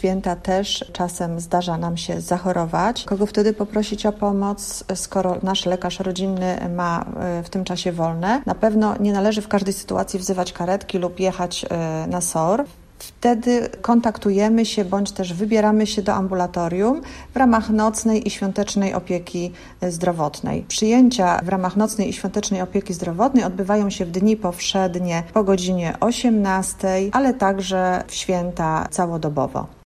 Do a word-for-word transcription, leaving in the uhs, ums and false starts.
święta też czasem zdarza nam się zachorować. Kogo wtedy poprosić o pomoc, skoro nasz lekarz rodzinny ma w tym czasie wolne? Na pewno nie należy w każdej sytuacji wzywać karetki lub jechać na S O R. Wtedy kontaktujemy się bądź też wybieramy się do ambulatorium w ramach nocnej i świątecznej opieki zdrowotnej. Przyjęcia w ramach nocnej i świątecznej opieki zdrowotnej odbywają się w dni powszednie po godzinie osiemnastej, ale także w święta całodobowo.